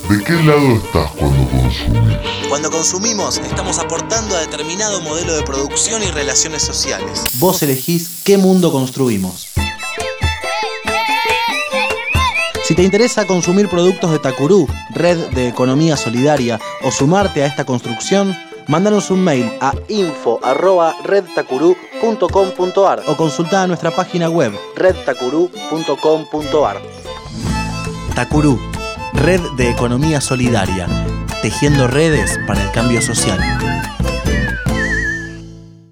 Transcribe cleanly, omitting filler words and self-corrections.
¿De qué lado estás cuando consumís? Cuando consumimos, estamos aportando a determinado modelo de producción y relaciones sociales. Vos elegís qué mundo construimos. Si te interesa consumir productos de Tacurú, red de economía solidaria, o sumarte a esta construcción, mándanos un mail a info@redtacurú.com.ar o consultá nuestra página web redtacurú.com.ar. Tacurú, red de economía solidaria, tejiendo redes para el cambio social.